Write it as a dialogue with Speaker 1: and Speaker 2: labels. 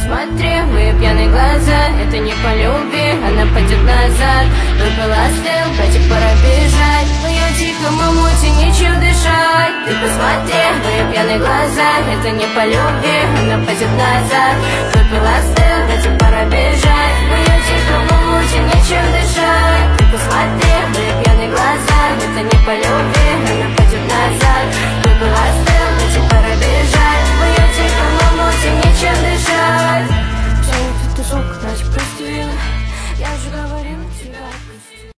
Speaker 1: посмотри, мои пьяные глаза. Это не по любви, она пойдет назад. Выпила стрел, братик, пора бежать. Но я тихо, мамуте, нечего дышать. Ты посмотри, мои пьяные глаза. Это не по любви, она пойдет назад. Выпила стрел.